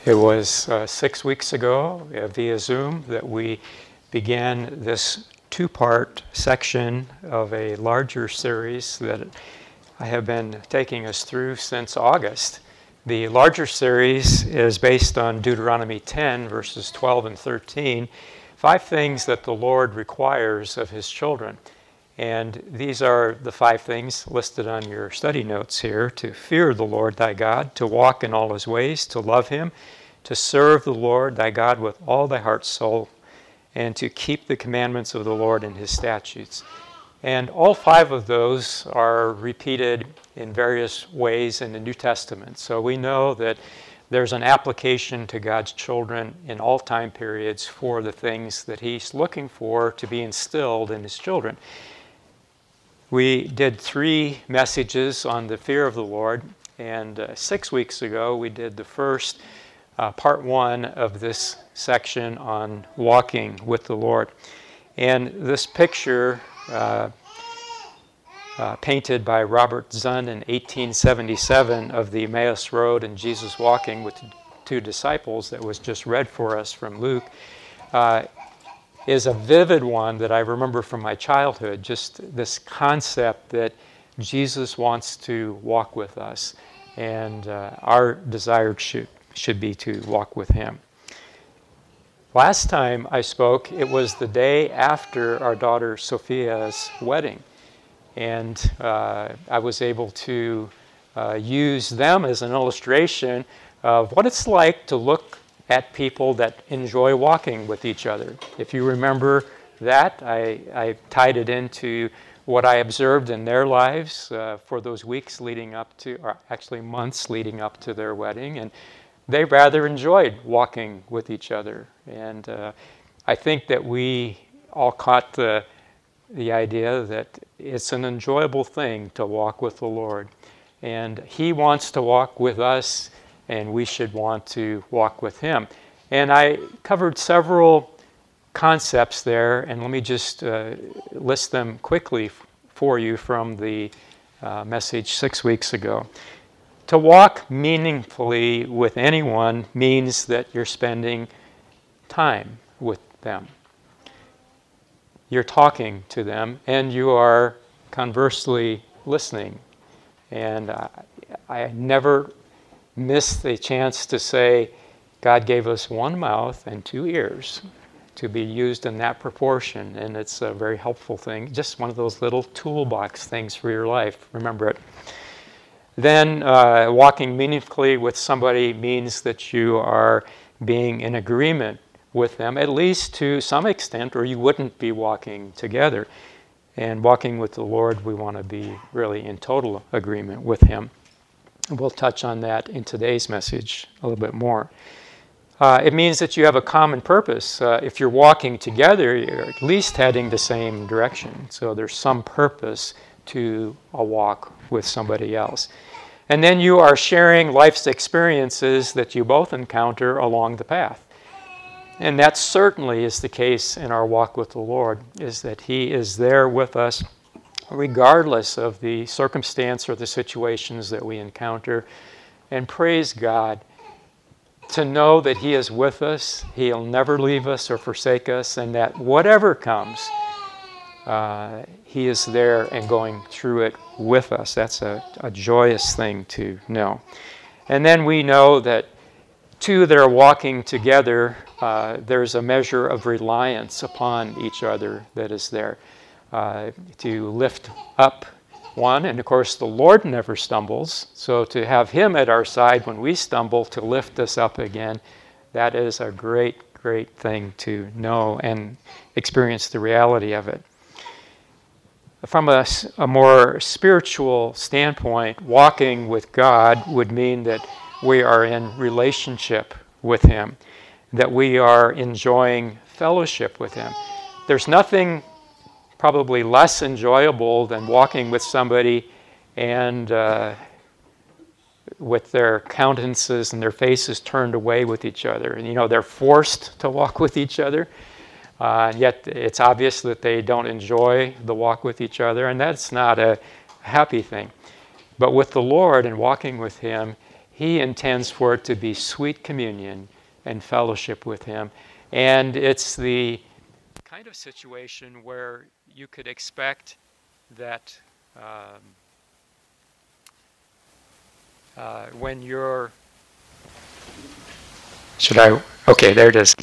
It was 6 weeks ago via Zoom that we began this two-part section of a larger series that I have been taking us through since August. The larger series is based on Deuteronomy 10, verses 12 and 13, 5 things that the Lord requires of His children. And these are the 5 things listed on your study notes here: to fear the Lord thy God, to walk in all His ways, to love Him, to serve the Lord thy God with all thy heart, soul, and to keep the commandments of the Lord and His statutes. And all 5 of those are repeated in various ways in the New Testament. So we know that there's an application to God's children in all time periods for the things that He's looking for to be instilled in His children. We did 3 messages on the fear of the Lord, and 6 weeks ago we did the first part 1 of this section on walking with the Lord. And this picture, painted by Robert Zund in 1877 of the Emmaus Road and Jesus walking with 2 disciples that was just read for us from Luke, is a vivid one that I remember from my childhood, just this concept that Jesus wants to walk with us, and our desire should be to walk with Him. Last time I spoke, it was the day after our daughter Sophia's wedding, and I was able to use them as an illustration of what it's like to look at people that enjoy walking with each other. If you remember that, I tied it into what I observed in their lives for those weeks leading up to, or actually months leading up to their wedding, and they rather enjoyed walking with each other. And I think that we all caught the idea that it's an enjoyable thing to walk with the Lord. And He wants to walk with us, and we should want to walk with Him. And I covered several concepts there, and let me just list them quickly for you from the message 6 weeks ago. To walk meaningfully with anyone means that you're spending time with them. You're talking to them, and you are conversely listening. And I never miss the chance to say, God gave us 1 mouth and 2 ears to be used in that proportion, and it's a very helpful thing. Just one of those little toolbox things for your life. Remember it. Then walking meaningfully with somebody means that you are being in agreement with them, at least to some extent, or you wouldn't be walking together. And walking with the Lord, we want to be really in total agreement with Him. We'll touch on that in today's message a little bit more. It means that you have a common purpose. If you're walking together, you're at least heading the same direction. So there's some purpose to a walk with somebody else. And then you are sharing life's experiences that you both encounter along the path. And that certainly is the case in our walk with the Lord, is that He is there with us regardless of the circumstance or the situations that we encounter. And praise God, to know that He is with us, He'll never leave us or forsake us, and that whatever comes, He is there and going through it with us. That's a joyous thing to know. And then we know that 2 that are walking together, there's a measure of reliance upon each other that is there to lift up one. And of course, the Lord never stumbles. So to have Him at our side when we stumble to lift us up again, that is a great, great thing to know and experience the reality of it. From a more spiritual standpoint, walking with God would mean that we are in relationship with Him, that we are enjoying fellowship with Him. There's nothing probably less enjoyable than walking with somebody and with their countenances and their faces turned away with each other. And they're forced to walk with each other. Yet it's obvious that they don't enjoy the walk with each other, and that's not a happy thing. But with the Lord and walking with Him, He intends for it to be sweet communion and fellowship with Him. And it's the kind of situation where you could expect that when you're... Okay, there it is.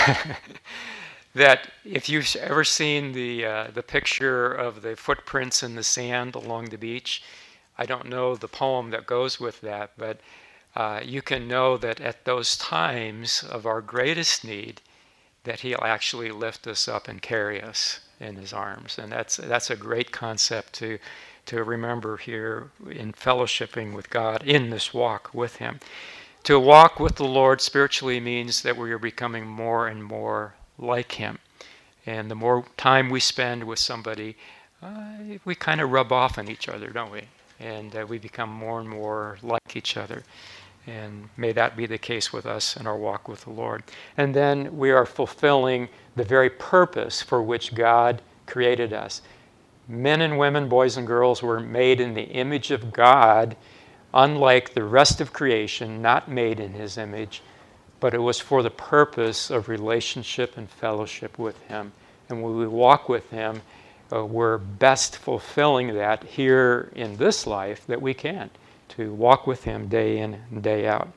That if you've ever seen the picture of the footprints in the sand along the beach, I don't know the poem that goes with that, but you can know that at those times of our greatest need, that He'll actually lift us up and carry us in His arms. And that's a great concept to remember here in fellowshipping with God in this walk with Him. To walk with the Lord spiritually means that we are becoming more and more like Him. And the more time we spend with somebody, we kind of rub off on each other, don't we? And we become more and more like each other. And may that be the case with us in our walk with the Lord. And then we are fulfilling the very purpose for which God created us. Men and women, boys and girls, were made in the image of God, unlike the rest of creation, not made in His image, but it was for the purpose of relationship and fellowship with Him. And when we walk with Him, we're best fulfilling that here in this life that we can, to walk with Him day in and day out.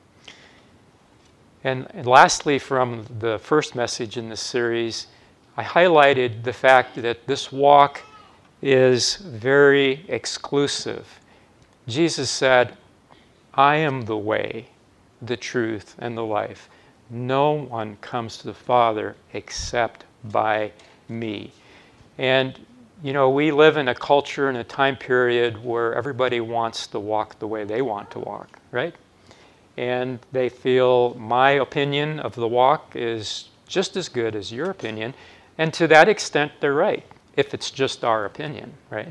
And lastly, from the first message in this series, I highlighted the fact that this walk is very exclusive. Jesus said, "I am the way, the truth, and the life. No one comes to the Father except by me." And, you know, we live in a culture and a time period where everybody wants to walk the way they want to walk, right? And they feel my opinion of the walk is just as good as your opinion. And to that extent, they're right, if it's just our opinion, right?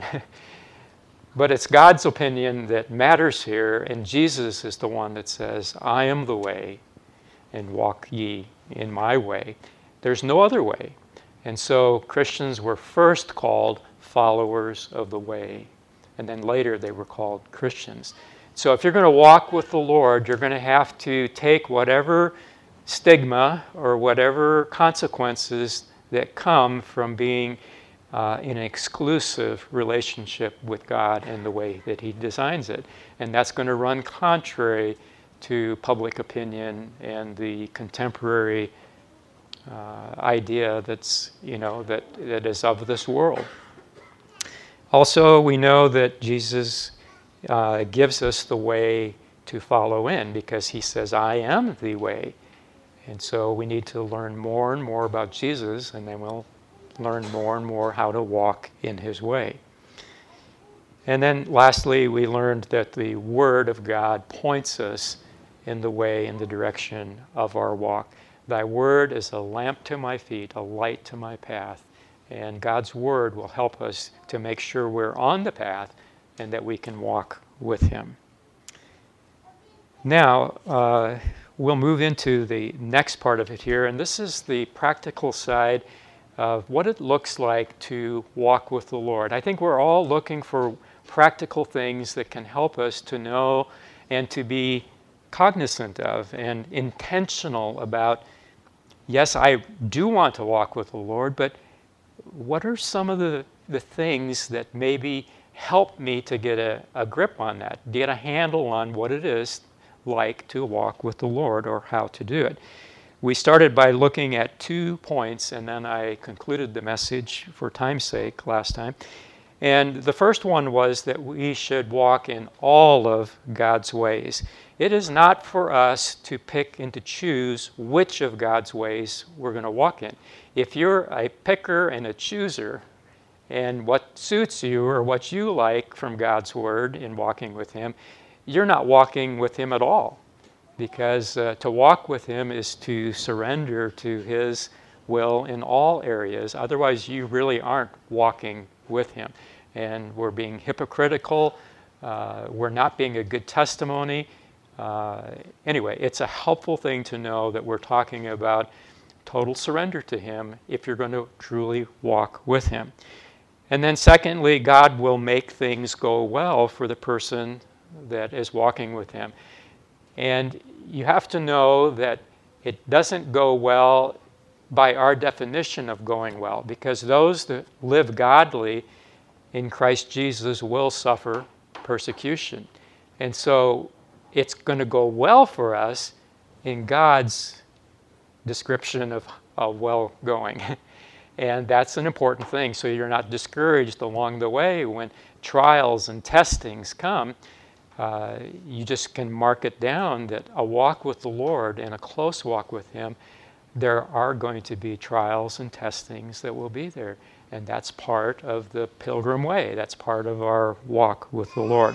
But it's God's opinion that matters here, and Jesus is the one that says, "I am the way, and walk ye in my way." There's no other way. And so Christians were first called followers of the way, and then later they were called Christians. So if you're going to walk with the Lord, you're going to have to take whatever stigma or whatever consequences that come from being in an exclusive relationship with God in the way that He designs it. And that's going to run contrary to public opinion and the contemporary idea that's, that is of this world. Also, we know that Jesus gives us the way to follow in, because He says, "I am the way." And so we need to learn more and more about Jesus, and then we'll learn more and more how to walk in His way. And then lastly, we learned that the Word of God points us in the way, in the direction of our walk. "Thy word is a lamp to my feet, a light to my path." And God's Word will help us to make sure we're on the path and that we can walk with Him. Now, we'll move into the next part of it here, and this is the practical side of what it looks like to walk with the Lord. I think we're all looking for practical things that can help us to know and to be cognizant of and intentional about, yes, I do want to walk with the Lord, but what are some of the things that maybe help me to get a grip on that, get a handle on what it is like to walk with the Lord, or how to do it? We started by looking at 2 points, and then I concluded the message for time's sake last time. And the first one was that we should walk in all of God's ways. It is not for us to pick and to choose which of God's ways we're going to walk in. If you're a picker and a chooser, and what suits you or what you like from God's Word in walking with Him, you're not walking with Him at all. Because to walk with Him is to surrender to His will in all areas. Otherwise, you really aren't walking with Him. And we're being hypocritical. We're not being a good testimony. Anyway, it's a helpful thing to know that we're talking about total surrender to Him if you're going to truly walk with Him. And then secondly, God will make things go well for the person that is walking with Him. And you have to know that it doesn't go well by our definition of going well, because those that live godly in Christ Jesus will suffer persecution. And so it's going to go well for us in God's description of well going. And that's an important thing, so you're not discouraged along the way when trials and testings come. You just can mark it down that a walk with the Lord and a close walk with Him, there are going to be trials and testings that will be there. And that's part of the pilgrim way. That's part of our walk with the Lord.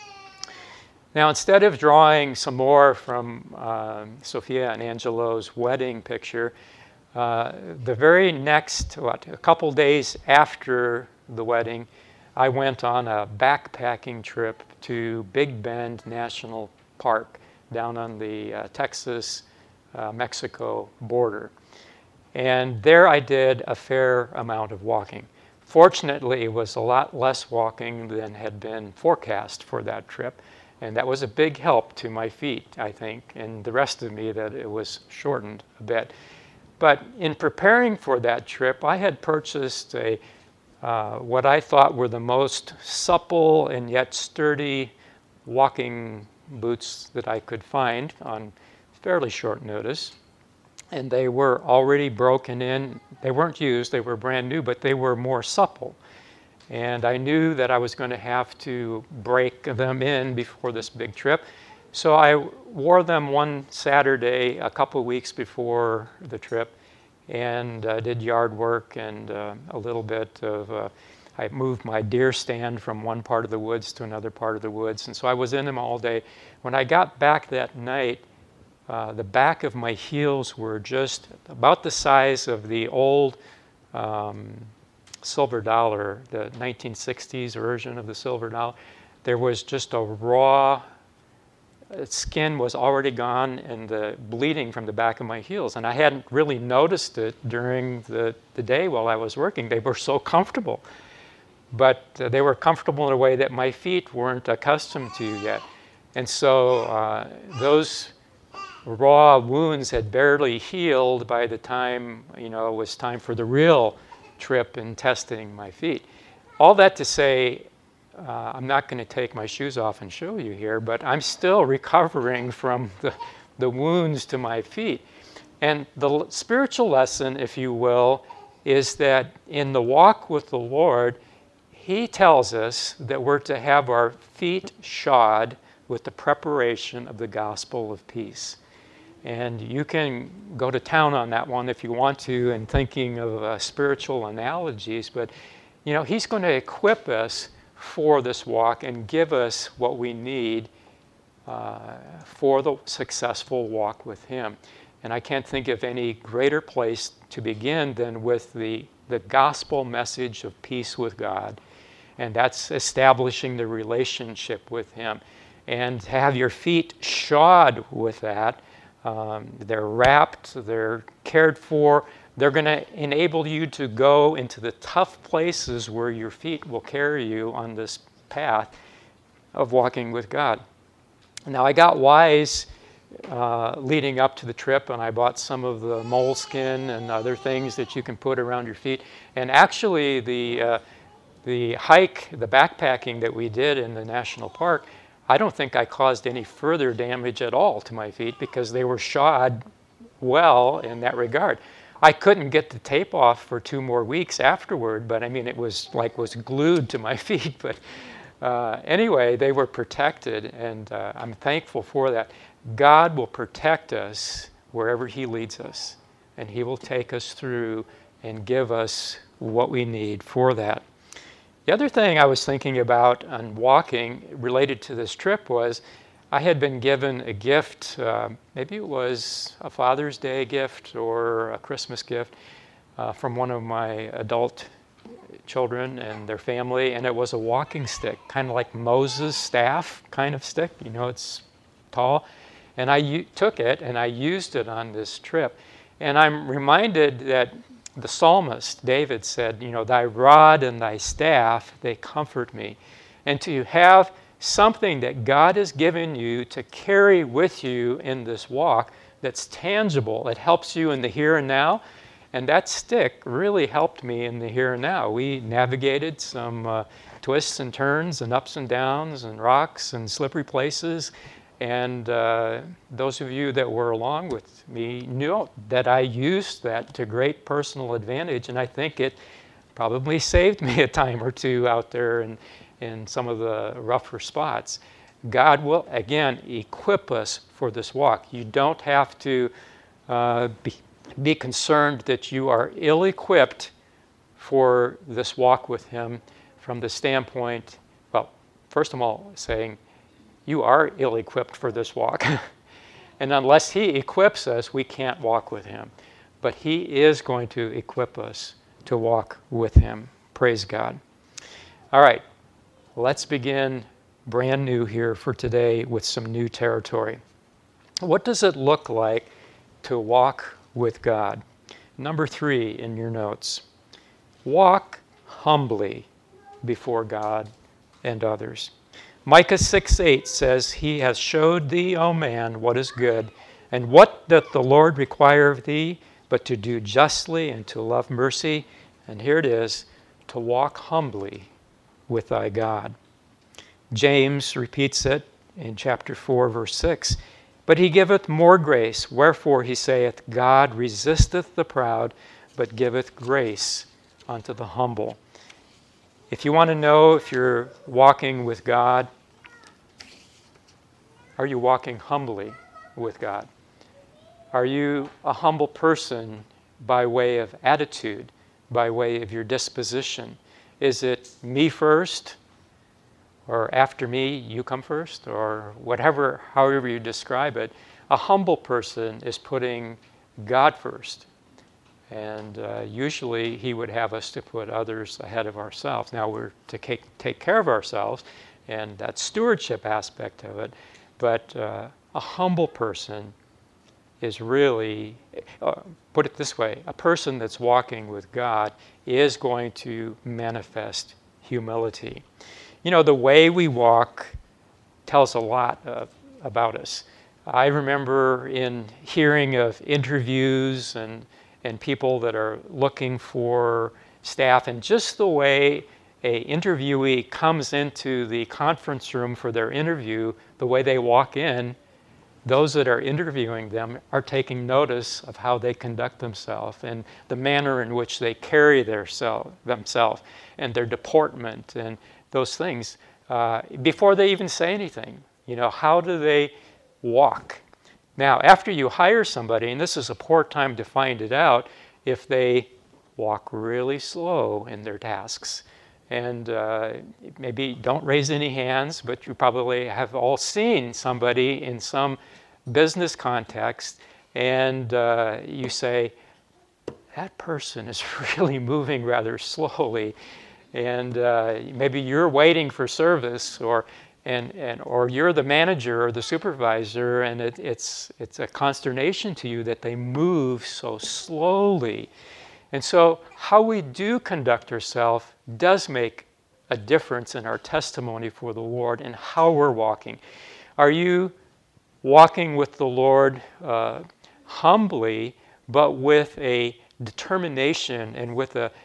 Now, instead of drawing some more from Sophia and Angelo's wedding picture, the very next, a couple days after the wedding, I went on a backpacking trip to Big Bend National Park down on the Texas-Mexico border. And there I did a fair amount of walking. Fortunately, it was a lot less walking than had been forecast for that trip. And that was a big help to my feet, I think, and the rest of me, that it was shortened a bit. But in preparing for that trip, I had purchased what I thought were the most supple and yet sturdy walking boots that I could find on fairly short notice. And they were already broken in. They weren't used, they were brand new, but they were more supple. And I knew that I was going to have to break them in before this big trip. So I wore them one Saturday a couple of weeks before the trip and did yard work and a little bit of, I moved my deer stand from one part of the woods to another part of the woods. And so I was in them all day. When I got back that night, the back of my heels were just about the size of the old silver dollar, the 1960s version of the silver dollar. There was just a raw, skin was already gone and the bleeding from the back of my heels. And I hadn't really noticed it during the day while I was working. They were so comfortable. But they were comfortable in a way that my feet weren't accustomed to yet. And so those raw wounds had barely healed by the time, it was time for the real trip and testing my feet. All that to say, I'm not going to take my shoes off and show you here, but I'm still recovering from the wounds to my feet. And the spiritual lesson, if you will, is that in the walk with the Lord, He tells us that we're to have our feet shod with the preparation of the gospel of peace. And you can go to town on that one if you want to, and thinking of spiritual analogies, but He's going to equip us for this walk and give us what we need for the successful walk with Him. And I can't think of any greater place to begin than with the gospel message of peace with God. And that's establishing the relationship with Him. And have your feet shod with that. They're wrapped, they're cared for. They're going to enable you to go into the tough places where your feet will carry you on this path of walking with God. Now, I got wise leading up to the trip, and I bought some of the moleskin and other things that you can put around your feet. And actually, the hike, the backpacking that we did in the national park, I don't think I caused any further damage at all to my feet because they were shod well in that regard. I couldn't get the tape off for 2 more weeks afterward, but it was glued to my feet. But anyway, they were protected, and I'm thankful for that. God will protect us wherever He leads us, and He will take us through and give us what we need for that. The other thing I was thinking about on walking related to this trip was I had been given a gift, maybe it was a Father's Day gift or a Christmas gift from one of my adult children and their family, and it was a walking stick, kind of like Moses' staff kind of stick, it's tall. And I took it and I used it on this trip. And I'm reminded that the psalmist, David, said, Thy rod and Thy staff, they comfort me. And to have something that God has given you to carry with you in this walk that's tangible. It helps you in the here and now. And that stick really helped me in the here and now. We navigated some twists and turns and ups and downs and rocks and slippery places. And those of you that were along with me knew that I used that to great personal advantage. And I think it probably saved me a time or two out there in some of the rougher spots. God will, again, equip us for this walk. You don't have to be concerned that you are ill-equipped for this walk with Him from the standpoint, well, first of all, saying you are ill-equipped for this walk. And unless He equips us, we can't walk with Him. But He is going to equip us to walk with Him. Praise God. All right, let's begin brand new here for today with some new territory. What does it look like to walk with God? Number 3 in your notes. Walk humbly before God and others. Micah 6:8 says, He has showed thee, O man, what is good, and what doth the Lord require of thee, but to do justly and to love mercy, and here it is, to walk humbly with thy God. James repeats it in chapter 4, verse 6. But He giveth more grace, wherefore He saith, God resisteth the proud, but giveth grace unto the humble. If you want to know if you're walking with God, are you walking humbly with God? Are you a humble person by way of attitude, by way of your disposition? Is it me first? Or after me, you come first, or whatever, however you describe it. A humble person is putting God first. And usually He would have us to put others ahead of ourselves. Now we're to take care of ourselves, and that stewardship aspect of it. But a humble person is really, put it this way, a person that's walking with God is going to manifest humility. You know, the way we walk tells a lot about us. I remember in hearing of interviews and people that are looking for staff, and just the way an interviewee comes into the conference room for their interview, the way they walk in, those that are interviewing them are taking notice of how they conduct themselves and the manner in which they carry themselves and their deportment and those things before they even say anything. You know, how do they walk? Now, after you hire somebody, and this is a poor time to find it out, if they walk really slow in their tasks. And maybe don't raise any hands, but you probably have all seen somebody in some business context, and you say, that person is really moving rather slowly. And maybe you're waiting for service, or you're the manager or the supervisor, and it's a consternation to you that they move so slowly. And so how we do conduct ourselves does make a difference in our testimony for the Lord and how we're walking. Are you walking with the Lord humbly, but with a determination and with a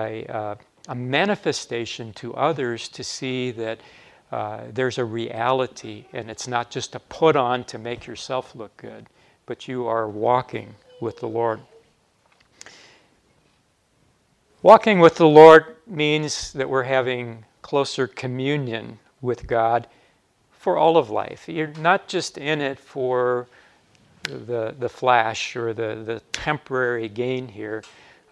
manifestation to others to see that there's a reality, and it's not just a put on to make yourself look good, but you are walking with the Lord. Walking with the Lord means that we're having closer communion with God for all of life. You're not just in it for the flash or the temporary gain here.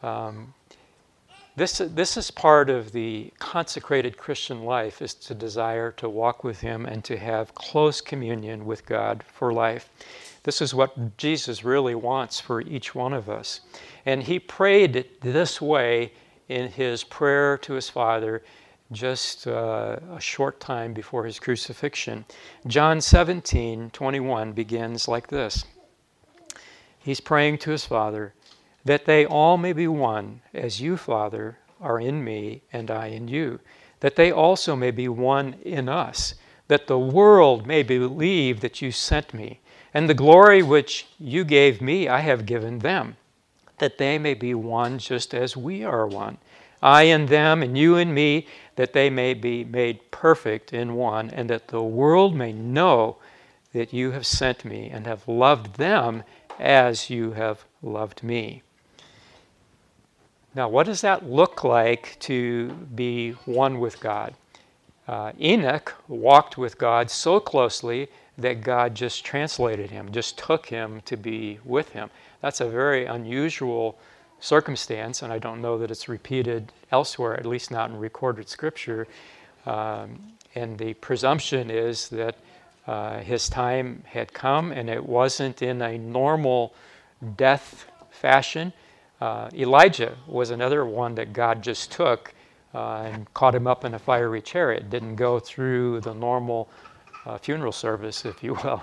This is part of the consecrated Christian life, is to desire to walk with Him and to have close communion with God for life. This is what Jesus really wants for each one of us. And He prayed this way in His prayer to His Father just a short time before His crucifixion. John 17:21 begins like this. He's praying to His Father, that they all may be one, as you, Father, are in me and I in you, that they also may be one in us, that the world may believe that you sent me. And the glory which you gave me, I have given them, that they may be one just as we are one. I in them and you in me, that they may be made perfect in one, and that the world may know that you have sent me and have loved them as you have loved me. Now, what does that look like to be one with God? Enoch walked with God so closely that God just translated him, just took him to be with him. That's a very unusual circumstance, and I don't know that it's repeated elsewhere, at least not in recorded scripture. And the presumption is that his time had come, and it wasn't in a normal death fashion. Elijah was another one that God just took and caught him up in a fiery chariot. Didn't go through the normal funeral service, if you will.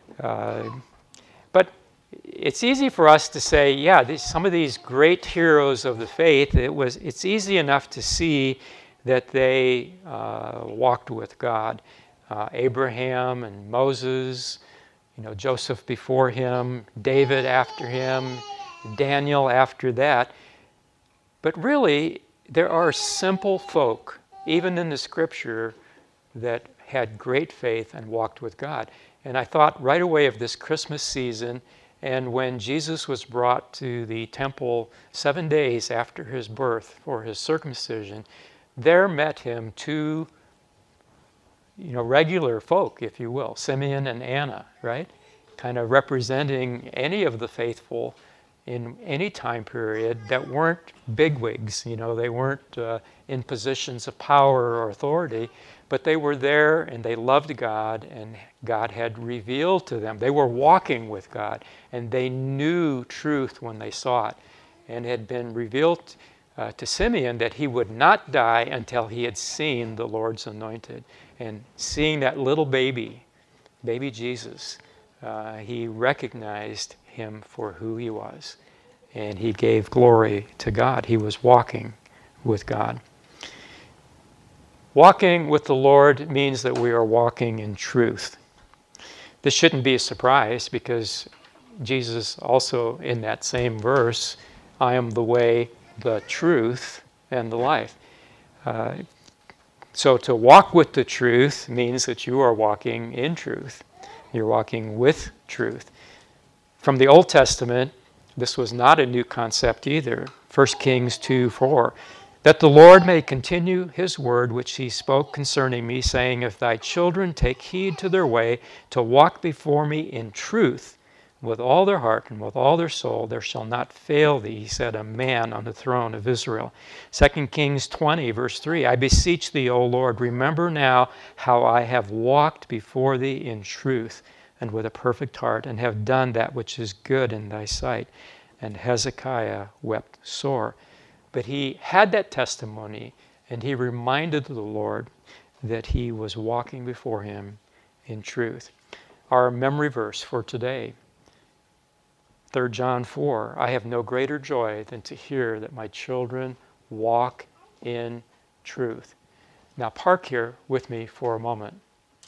But it's easy for us to say, yeah, some of these great heroes of the faith, it's easy enough to see that they walked with God. Abraham and Moses, Joseph before him, David after him, Daniel after that. But really, there are simple folk, even in the scripture, that had great faith and walked with God. And I thought right away of this Christmas season, and when Jesus was brought to the temple 7 days after his birth for his circumcision, there met him two regular folk, if you will, Simeon and Anna, right? Kind of representing any of the faithful in any time period that weren't bigwigs. They weren't in positions of power or authority, but they were there and they loved God, and God had revealed to them. They were walking with God, and they knew truth when they saw it. And it had been revealed to Simeon that he would not die until he had seen the Lord's anointed. And seeing that little baby Jesus, he recognized him for who he was. And he gave glory to God. He was walking with God. Walking with the Lord means that we are walking in truth. This shouldn't be a surprise, because Jesus also, in that same verse, I am the way, the truth, and the life. So to walk with the truth means that you are walking in truth. You're walking with truth. From the Old Testament, this was not a new concept either. 1 Kings 2:4, that the Lord may continue his word which he spoke concerning me, saying, if thy children take heed to their way, to walk before me in truth, with all their heart and with all their soul, there shall not fail thee, he said, a man on the throne of Israel. 2 Kings 20, verse 3, I beseech thee, O Lord, remember now how I have walked before thee in truth and with a perfect heart, and have done that which is good in thy sight. And Hezekiah wept sore. But he had that testimony, and he reminded the Lord that he was walking before him in truth. Our memory verse for today, 3 John 4, I have no greater joy than to hear that my children walk in truth. Now park here with me for a moment.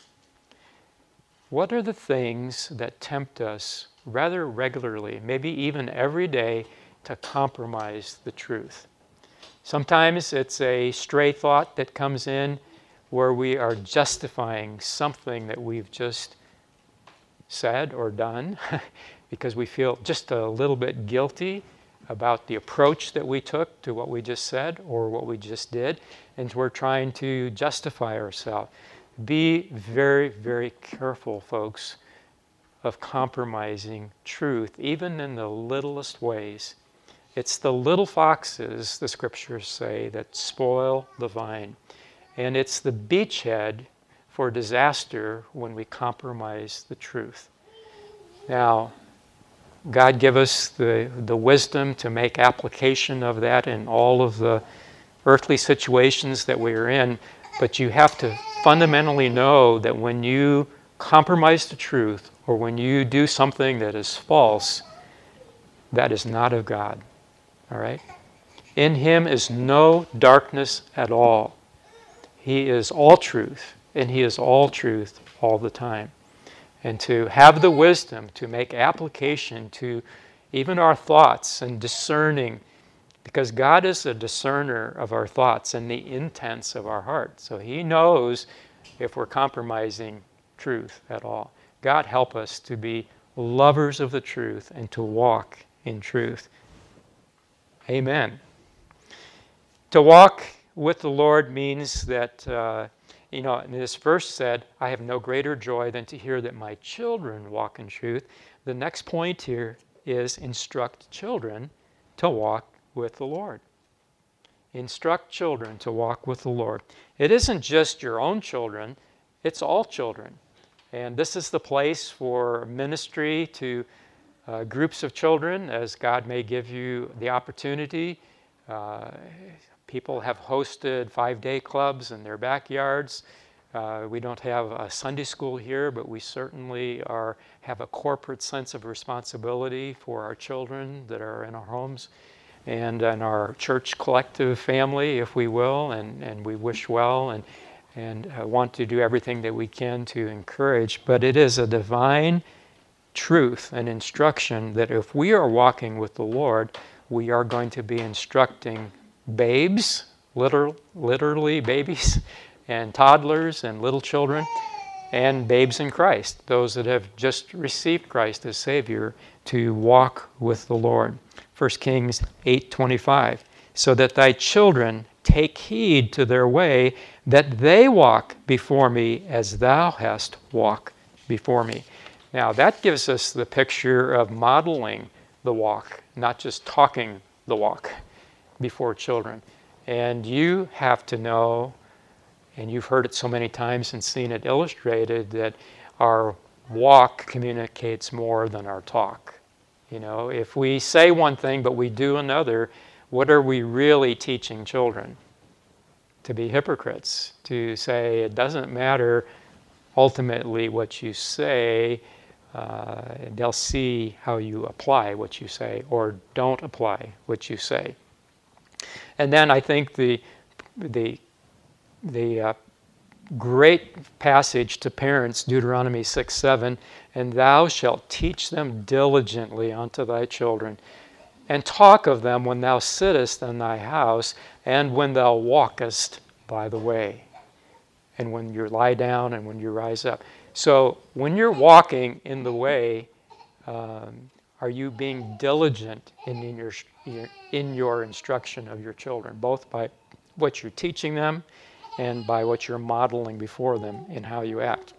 What are the things that tempt us rather regularly, maybe even every day, to compromise the truth? Sometimes it's a stray thought that comes in where we are justifying something that we've just said or done because we feel just a little bit guilty about the approach that we took to what we just said or what we just did, and we're trying to justify ourselves. Be very, very careful, folks, of compromising truth, even in the littlest ways. It's the little foxes, the scriptures say, that spoil the vine. And it's the beachhead for disaster when we compromise the truth. Now, God give us the wisdom to make application of that in all of the earthly situations that we are in, but you have to fundamentally know that when you compromise the truth or when you do something that is false, that is not of God. All right? In him is no darkness at all. He is all truth. and He is all truth all the time. And to have the wisdom to make application to even our thoughts and discerning, because God is a discerner of our thoughts and the intents of our heart. So He knows if we're compromising truth at all. God help us to be lovers of the truth and to walk in truth. Amen. To walk with the Lord means that, this verse said, I have no greater joy than to hear that my children walk in truth. The next point here is instruct children to walk with the Lord. Instruct children to walk with the Lord. It isn't just your own children, it's all children. And this is the place for ministry to groups of children, as God may give you the opportunity. People have hosted 5-day clubs in their backyards. We don't have a Sunday school here, but we certainly have a corporate sense of responsibility for our children that are in our homes and in our church collective family, if we will, and we wish well and want to do everything that we can to encourage. But it is a divine truth and instruction that if we are walking with the Lord, we are going to be instructing babes, literally babies, and toddlers and little children, and babes in Christ, those that have just received Christ as Savior, to walk with the Lord. 1 Kings 8:25, so that thy children take heed to their way, that they walk before me as thou hast walked before me. Now that gives us the picture of modeling the walk, not just talking the walk before children. And you have to know, and you've heard it so many times and seen it illustrated, that our walk communicates more than our talk. If we say one thing but we do another, what are we really teaching children? To be hypocrites, to say it doesn't matter ultimately what you say, they'll see how you apply what you say or don't apply what you say. And then I think the great passage to parents, Deuteronomy 6:7, and thou shalt teach them diligently unto thy children, and talk of them when thou sittest in thy house, and when thou walkest by the way, and when you lie down and when you rise up. So when you're walking in the way, are you being diligent in your instruction of your children, both by what you're teaching them and by what you're modeling before them in how you act?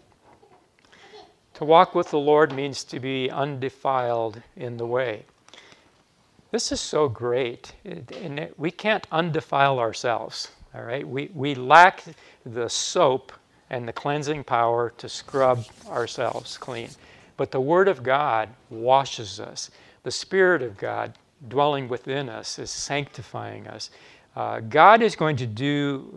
To walk with the Lord means to be undefiled in the way. This is so great. We can't undefile ourselves, all right? We lack the soap and the cleansing power to scrub ourselves clean. But the Word of God washes us. The Spirit of God dwelling within us is sanctifying us. God is going to do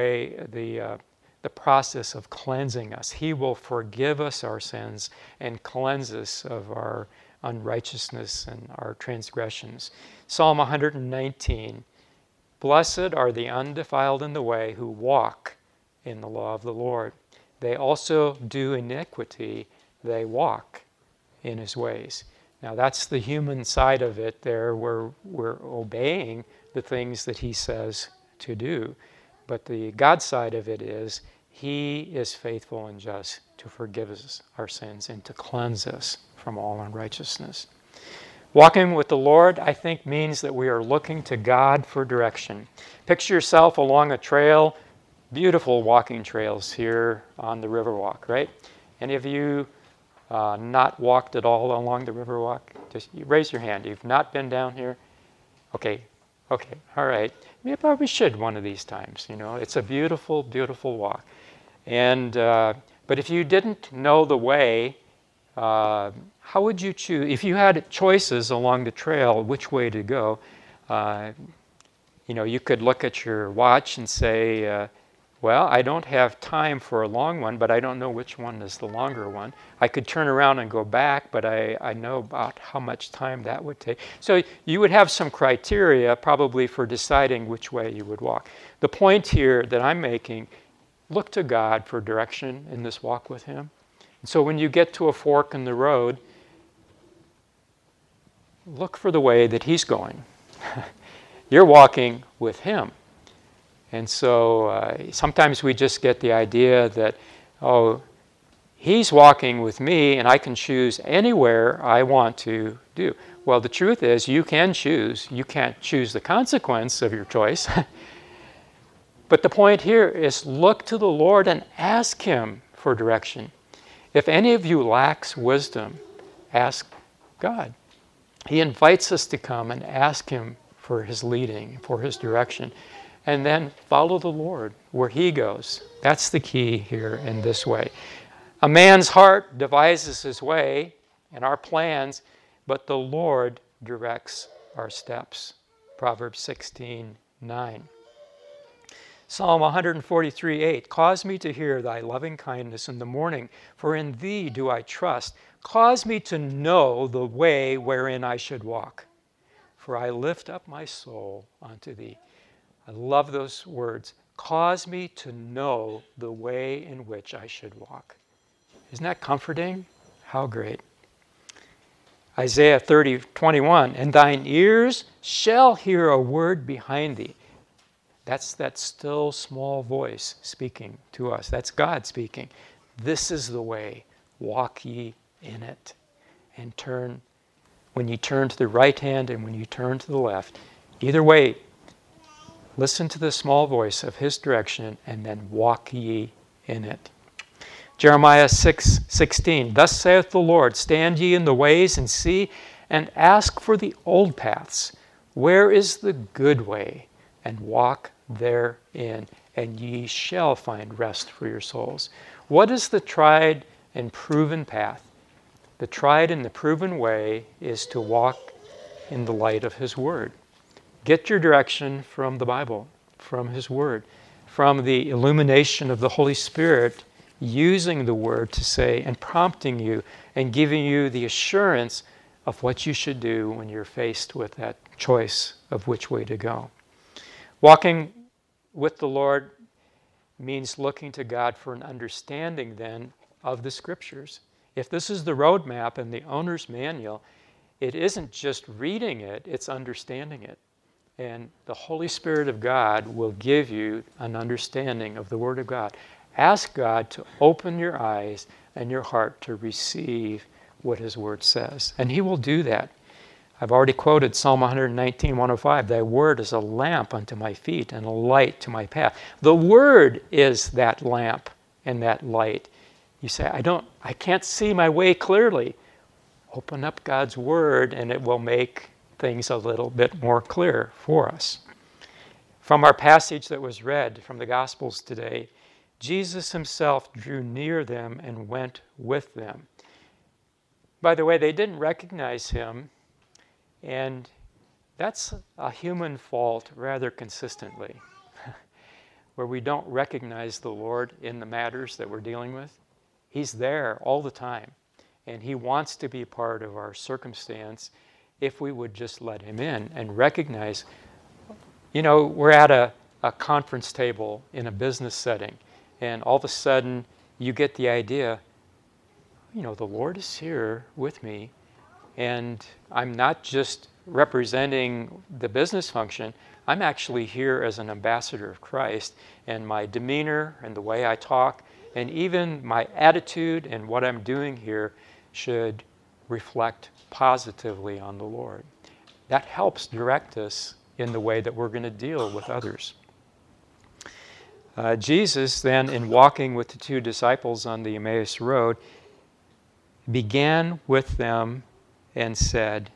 the process of cleansing us. He will forgive us our sins and cleanse us of our unrighteousness and our transgressions. Psalm 119, blessed are the undefiled in the way who walk in the law of the Lord. They also do iniquity, they walk in his ways. Now that's the human side of it there, where we're obeying the things that he says to do. But the God side of it is he is faithful and just to forgive us our sins and to cleanse us from all unrighteousness. Walking with the Lord, I think, means that we are looking to God for direction. Picture yourself along a trail, beautiful walking trails here on the Riverwalk, right? Any of you not walked at all along the Riverwalk? Just raise your hand. You've not been down here? Okay, all right. We probably should one of these times, It's a beautiful, beautiful walk. And but if you didn't know the way, how would you choose? If you had choices along the trail, which way to go, you could look at your watch and say, well, I don't have time for a long one, but I don't know which one is the longer one. I could turn around and go back, but I know about how much time that would take. So you would have some criteria probably for deciding which way you would walk. The point here that I'm making look to God for direction in this walk with Him. And so when you get to a fork in the road, look for the way that He's going. You're walking with Him. And so sometimes we just get the idea that, oh, He's walking with me and I can choose anywhere I want to do. Well, the truth is you can choose. You can't choose the consequence of your choice. But the point here is look to the Lord and ask Him for direction. If any of you lacks wisdom, ask God. He invites us to come and ask Him for His leading, for His direction, and then follow the Lord where He goes. That's the key here in this way. A man's heart devises his way and our plans, but the Lord directs our steps. Proverbs 16:9. Psalm 143:8. Cause me to hear thy loving kindness in the morning, for in thee do I trust. Cause me to know the way wherein I should walk, for I lift up my soul unto thee. I love those words. Cause me to know the way in which I should walk. Isn't that comforting? How great. Isaiah 30:21. And thine ears shall hear a word behind thee. That's that still small voice speaking to us. That's God speaking. This is the way. Walk ye in it. And turn, when you turn to the right hand and when you turn to the left, either way, listen to the small voice of His direction and then walk ye in it. Jeremiah 6:16. Thus saith the Lord, stand ye in the ways and see, and ask for the old paths. Where is the good way? And walk therein, and ye shall find rest for your souls. What is the tried and proven path? The tried and the proven way is to walk in the light of His Word. Get your direction from the Bible, from His Word, from the illumination of the Holy Spirit, using the Word to say and prompting you and giving you the assurance of what you should do when you're faced with that choice of which way to go. Walking with the Lord means looking to God for an understanding then of the Scriptures. If this is the roadmap and the owner's manual, it isn't just reading it, it's understanding it. And the Holy Spirit of God will give you an understanding of the Word of God. Ask God to open your eyes and your heart to receive what His Word says. And He will do that. I've already quoted Psalm 119:105. Thy word is a lamp unto my feet and a light to my path. The Word is that lamp and that light. You say, I can't see my way clearly. Open up God's Word and it will make things a little bit more clear for us. From our passage that was read from the Gospels today, Jesus Himself drew near them and went with them. By the way, they didn't recognize Him, and that's a human fault rather consistently, where we don't recognize the Lord in the matters that we're dealing with. He's there all the time, and He wants to be part of our circumstance if we would just let Him in and recognize, we're at a conference table in a business setting, and all of a sudden you get the idea, the Lord is here with me, and I'm not just representing the business function, I'm actually here as an ambassador of Christ, and my demeanor and the way I talk, and even my attitude and what I'm doing here should reflect positively on the Lord. That helps direct us in the way that we're going to deal with others. Jesus then, in walking with the two disciples on the Emmaus Road, began with them and said,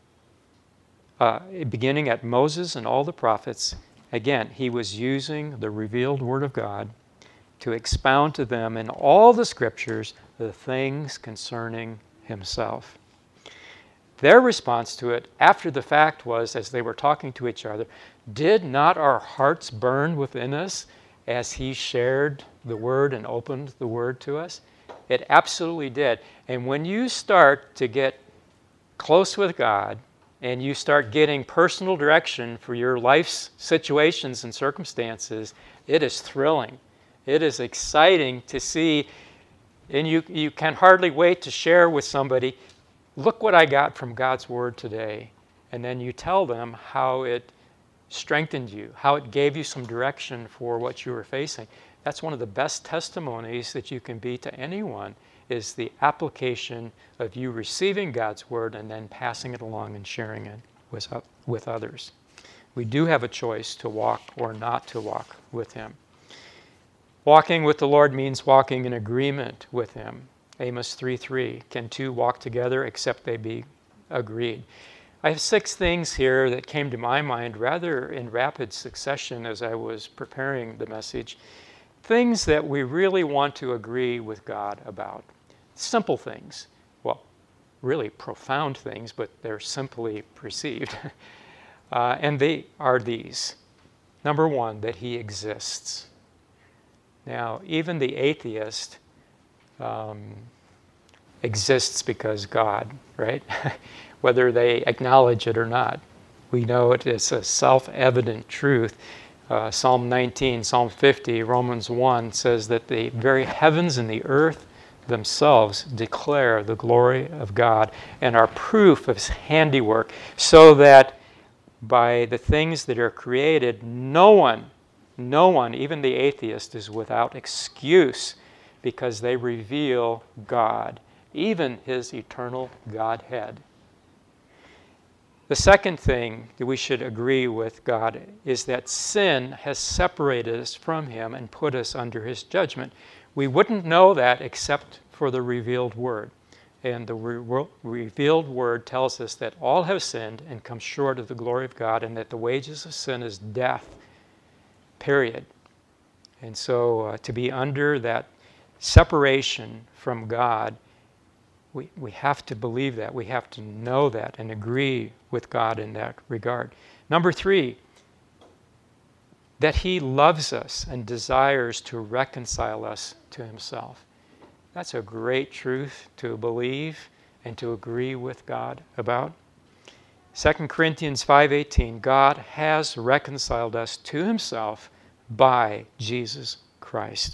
beginning at Moses and all the prophets, again, He was using the revealed Word of God to expound to them in all the Scriptures the things concerning Himself. Their response to it after the fact was, as they were talking to each other, did not our hearts burn within us as He shared the Word and opened the Word to us? It absolutely did. And when you start to get close with God and you start getting personal direction for your life's situations and circumstances, it is thrilling It is exciting to see, and you can hardly wait to share with somebody, look what I got from God's Word today. And then you tell them how it strengthened you, how it gave you some direction for what you were facing. That's one of the best testimonies that you can be to anyone, is the application of you receiving God's Word and then passing it along and sharing it with others. We do have a choice to walk or not to walk with Him. Walking with the Lord means walking in agreement with Him. Amos 3:3, can two walk together except they be agreed? I have 6 things here that came to my mind rather in rapid succession as I was preparing the message. Things that we really want to agree with God about. Simple things. Well, really profound things, but they're simply perceived. And they are these. Number 1, that He exists. Now, even the atheist exists because God, right? Whether they acknowledge it or not. We know it is a self-evident truth. Psalm 19, Psalm 50, Romans 1 says that the very heavens and the earth themselves declare the glory of God and are proof of His handiwork, so that by the things that are created, no one, even the atheist, is without excuse, because they reveal God, even His eternal Godhead. The second thing that we should agree with God is that sin has separated us from Him and put us under His judgment. We wouldn't know that except for the revealed Word. And the revealed Word tells us that all have sinned and come short of the glory of God, and that the wages of sin is death, period. And so to be under that separation from God, we have to believe that. We have to know that and agree with God in that regard. Number 3, that He loves us and desires to reconcile us to Himself. That's a great truth to believe and to agree with God about. 2 Corinthians 5:18, God has reconciled us to Himself by Jesus Christ.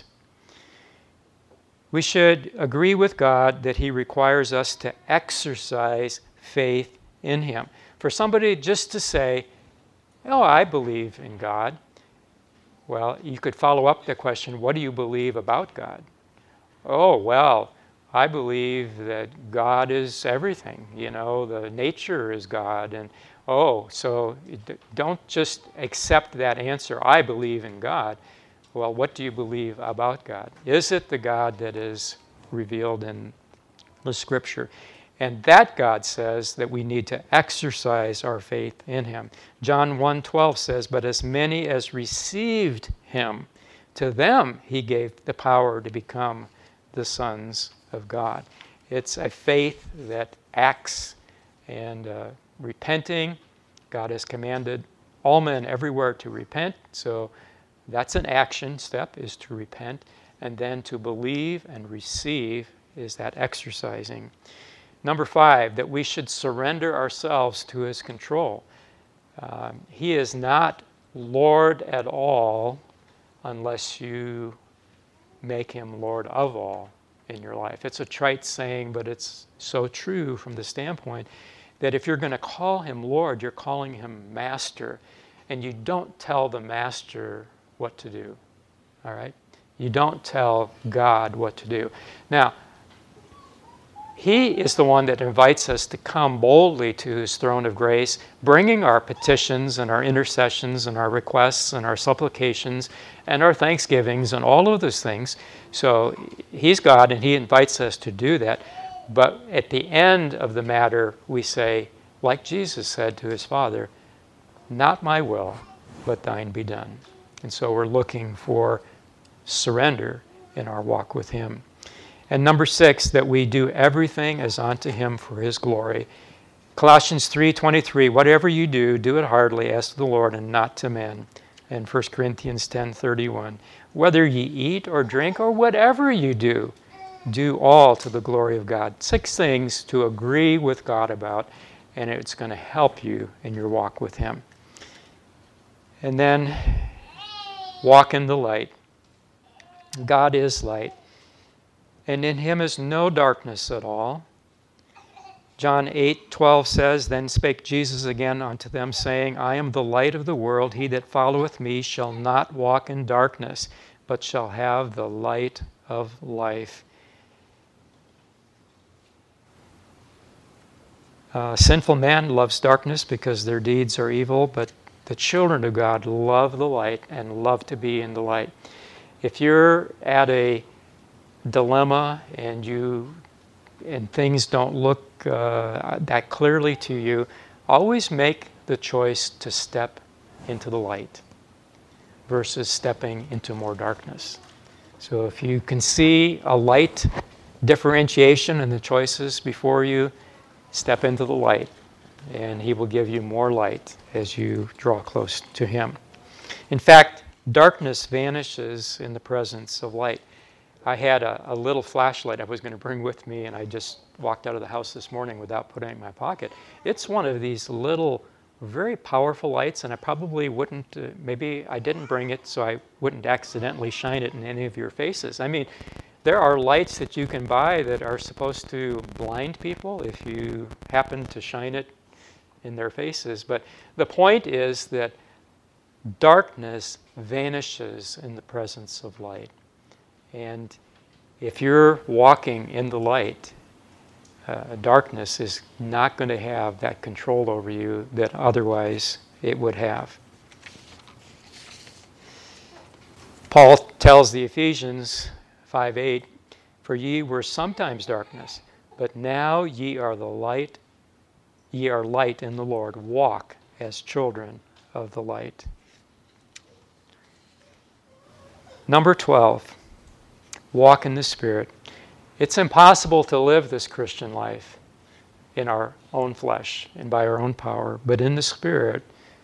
We should agree with God that He requires us to exercise faith in Him. For somebody just to say, oh, I believe in God, well, you could follow up the question, what do you believe about God? Oh, well, I believe that God is everything. The nature is God. And so don't just accept that answer, I believe in God. Well, what do you believe about God? Is it the God that is revealed in the Scripture? And that God says that we need to exercise our faith in Him. John 1:12 says, but as many as received Him, to them He gave the power to become the sons of God. It's a faith that acts, and repenting. God has commanded all men everywhere to repent, so that's an action step, is to repent. And then to believe and receive is that exercising. Number 5, that we should surrender ourselves to His control. He is not Lord at all unless you make Him Lord of all in your life. It's a trite saying, but it's so true from the standpoint that if you're going to call Him Lord, you're calling Him Master. And you don't tell the Master what to do. All right? You don't tell God what to do. Now, He is the one that invites us to come boldly to His throne of grace, bringing our petitions and our intercessions and our requests and our supplications and our thanksgivings and all of those things. So He's God, and He invites us to do that. But at the end of the matter, we say, like Jesus said to His Father, not my will, but thine be done. And so we're looking for surrender in our walk with Him. And number 6, that we do everything as unto Him for His glory. Colossians 3:23, whatever you do, do it heartily as to the Lord and not to men. And 1 Corinthians 10:31, whether ye eat or drink or whatever you do, do all to the glory of God. 6 things to agree with God about, and it's going to help you in your walk with Him. And then walk in the light. God is light, and in him is no darkness at all. John 8:12 says, Then spake Jesus again unto them, saying, I am the light of the world. He that followeth me shall not walk in darkness, but shall have the light of life. Sinful man loves darkness because their deeds are evil, but the children of God love the light and love to be in the light. If you're at a dilemma and things don't look that clearly to you, always make the choice to step into the light versus stepping into more darkness. So if you can see a light differentiation in the choices before you, step into the light, and he will give you more light as you draw close to him. In fact, darkness vanishes in the presence of light. I had a little flashlight I was going to bring with me, and I just walked out of the house this morning without putting it in my pocket. It's one of these little, very powerful lights, and I probably wouldn't, maybe I didn't bring it so I wouldn't accidentally shine it in any of your faces. I mean, there are lights that you can buy that are supposed to blind people if you happen to shine it in their faces. But the point is that darkness vanishes in the presence of light. And if you're walking in the light, darkness is not going to have that control over you that otherwise it would have. Paul tells the Ephesians 5:8, For ye were sometimes darkness, but now ye are light in the Lord. Walk as children of the light. Number 12, walk in the Spirit. It's impossible to live this Christian life in our own flesh and by our own power, but in the Spirit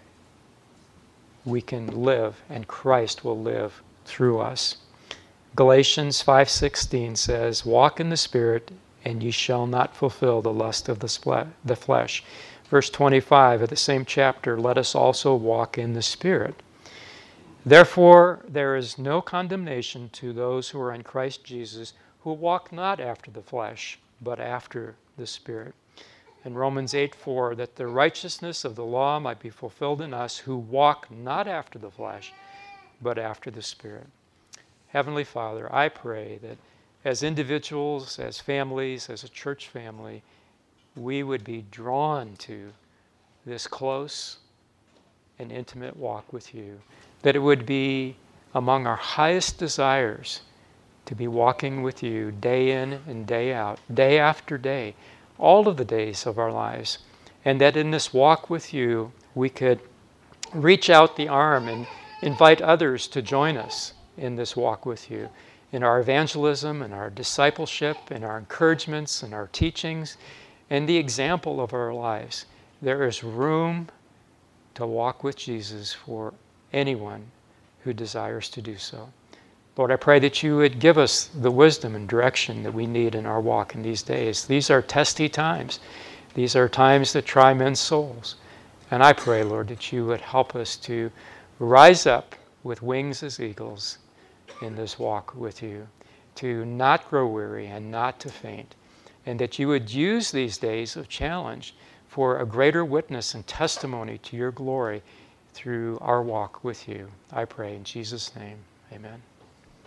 we can live, and Christ will live through us. Galatians 5:16 says, Walk in the Spirit, and ye shall not fulfill the lust of the flesh. Verse 25 of the same chapter, Let us also walk in the Spirit. Therefore, there is no condemnation to those who are in Christ Jesus, who walk not after the flesh, but after the Spirit. In Romans 8:4, that the righteousness of the law might be fulfilled in us, who walk not after the flesh, but after the Spirit. Heavenly Father, I pray that as individuals, as families, as a church family, we would be drawn to this close and intimate walk with you, that it would be among our highest desires to be walking with you day in and day out, day after day, all of the days of our lives, and that in this walk with you, we could reach out the arm and invite others to join us in this walk with you, in our evangelism, in our discipleship, in our encouragements, in our teachings, and the example of our lives. There is room to walk with Jesus for anyone who desires to do so. Lord, I pray that you would give us the wisdom and direction that we need in our walk in these days. These are testy times. These are times that try men's souls. And I pray, Lord, that you would help us to rise up with wings as eagles in this walk with you, to not grow weary and not to faint, and that you would use these days of challenge for a greater witness and testimony to your glory through our walk with you. I pray in Jesus' name, amen.